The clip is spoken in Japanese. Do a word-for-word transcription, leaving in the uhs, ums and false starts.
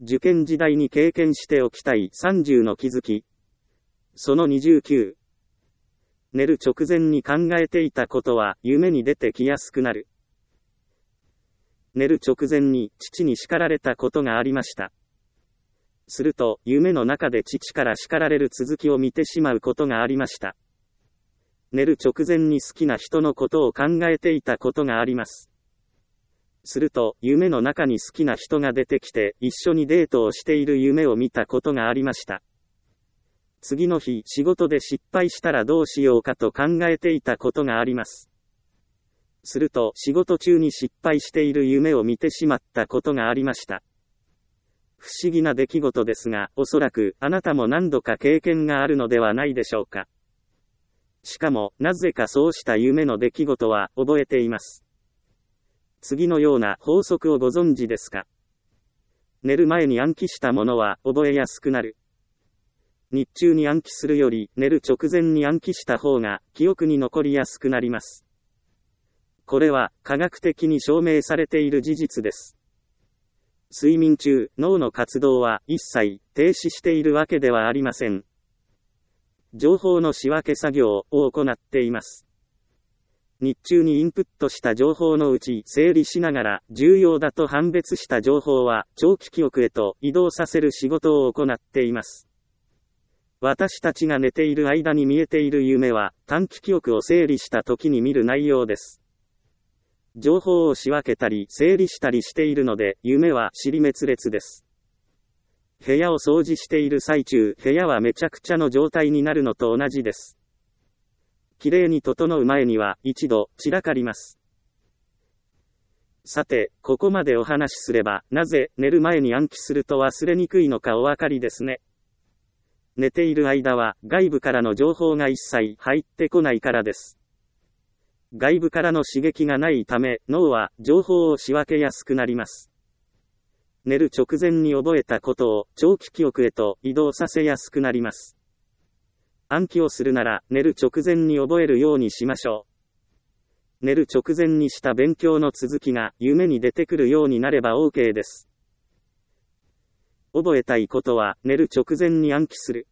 受験時代に経験しておきたいさんじゅうの気づき。そのにじゅうきゅう。寝る直前に考えていたことは夢に出てきやすくなる。寝る直前に父に叱られたことがありました。すると、夢の中で父から叱られる続きを見てしまうことがありました。寝る直前に好きな人のことを考えていたことがあります。すると、夢の中に好きな人が出てきて、一緒にデートをしている夢を見たことがありました。次の日、仕事で失敗したらどうしようかと考えていたことがあります。すると、仕事中に失敗している夢を見てしまったことがありました。不思議な出来事ですが、おそらく、あなたも何度か経験があるのではないでしょうか。しかも、なぜかそうした夢の出来事は、覚えています。次のような法則をご存知ですか？寝る前に暗記したものは、覚えやすくなる。日中に暗記するより、寝る直前に暗記した方が、記憶に残りやすくなります。これは、科学的に証明されている事実です。睡眠中、脳の活動は一切停止しているわけではありません。情報の仕分け作業を行っています。日中にインプットした情報のうち整理しながら重要だと判別した情報は長期記憶へと移動させる仕事を行っています。私たちが寝ている間に見えている夢は短期記憶を整理した時に見る内容です。情報を仕分けたり整理したりしているので、夢は尻滅裂です。部屋を掃除している最中、部屋はめちゃくちゃの状態になるのと同じです。きれいに整う前には一度散らかります。さて、ここまでお話しすれば、なぜ寝る前に暗記すると忘れにくいのかお分かりですね。寝ている間は外部からの情報が一切入ってこないからです。外部からの刺激がないため、脳は情報を仕分けやすくなります。寝る直前に覚えたことを長期記憶へと移動させやすくなります。暗記をするなら寝る直前に覚えるようにしましょう。寝る直前にした勉強の続きが夢に出てくるようになれば OK です。覚えたいことは寝る直前に暗記する。